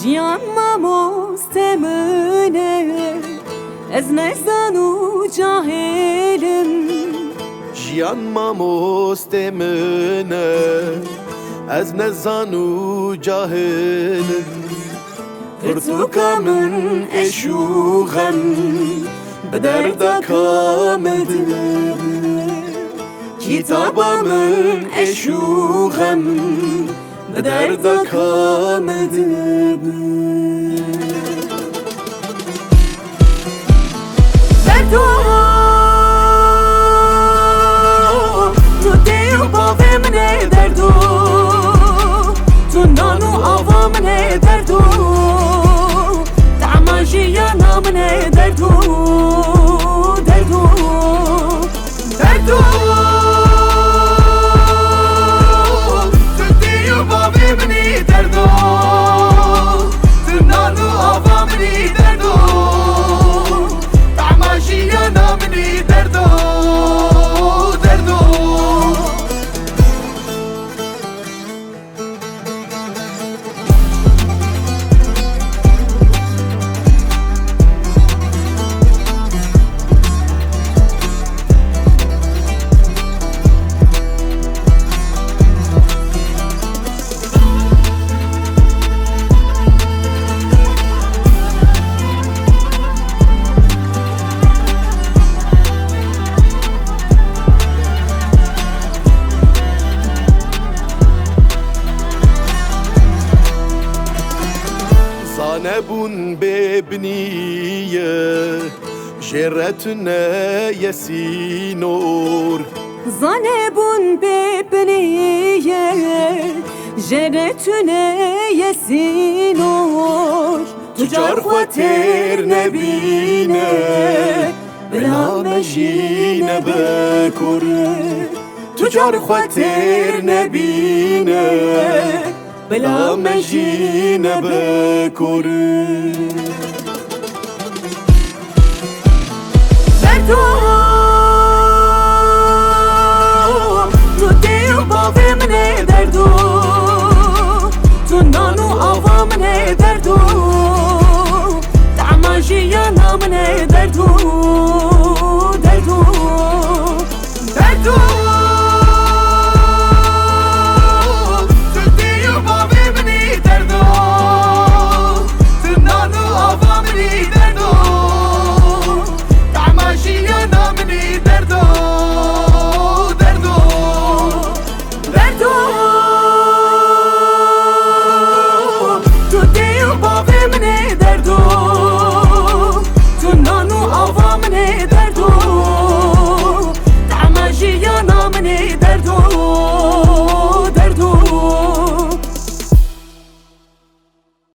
جیان مستمنه از نزدانو جاهلم جیان مستمنه از نزدانو جاهلم پرتوکا من اشوغم به دردک آمدم کتابا من اشوغم به دردک آمدم دردو تو دیو باوی منه دردو تو نانو آوا منه دردو تعماشی یا نامنه دردو دردو دردو نبون ببنیه جرتنا یسینور زنبون ببنیه جرتنا یسینور تجار خواتر نبینه بلا مجینه بکره تجار خواتر نبینه بلا مجینه بکره دردو تو دیو باوی منه دردو تو نانو آوا منه دردو تعماشی یا نامنه دردو